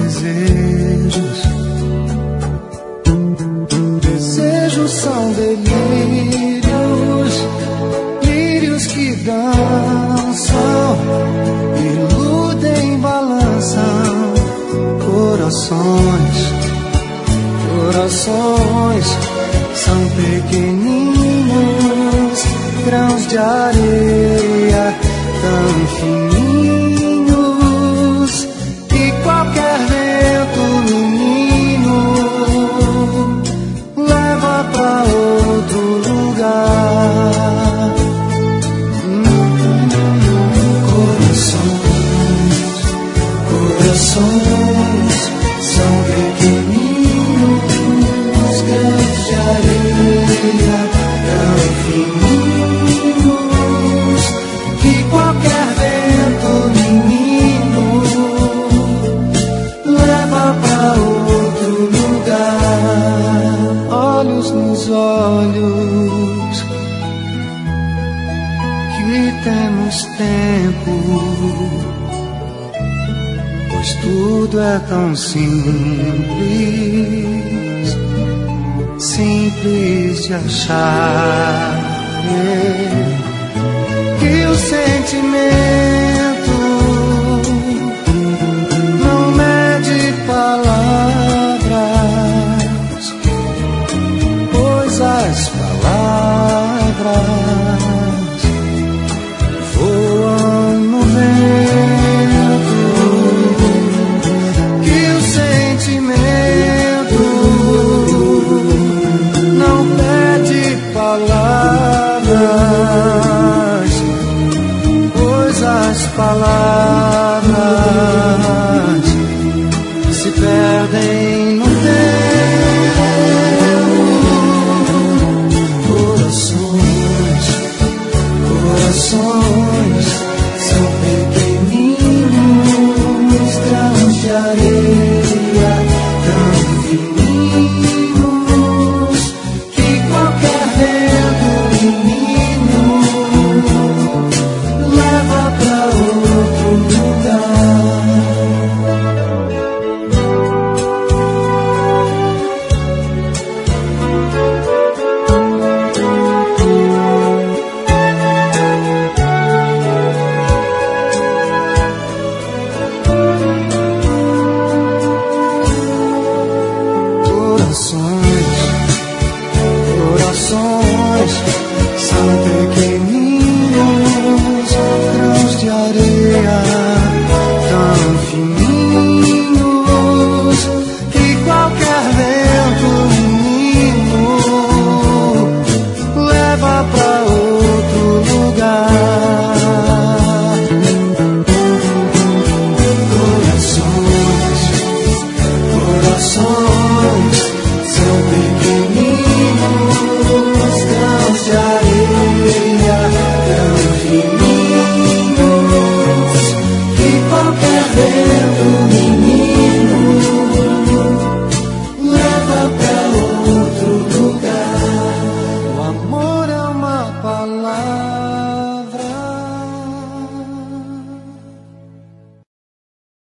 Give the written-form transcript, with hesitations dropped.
desejos. Desejos são delírios, lírios que dançam, iludem, balançam corações. Corações são pequeninos grãos de areia, tão fininhos que qualquer vento menino leva pra outro lugar. Corações, corações são pequeninos grãos de areia, tão fininhos que qualquer vento menino leva pra outro lugar. Olhos nos olhos, que temos tempo, pois tudo é tão simples, simples de achar, que o sentimento não mede palavras, pois as palavras voam no vento, que o sentimento não pede palavras, pois as palavras se perdem no tempo. Corações, corações são pequeninos grãos de areia, tão fininhos que qualquer vento menino leva pra outro lugar. Corações, corações são pequeninos grãos de areia, tão fininhos que qualquer vento menino leva pra outro lugar. Corações, corações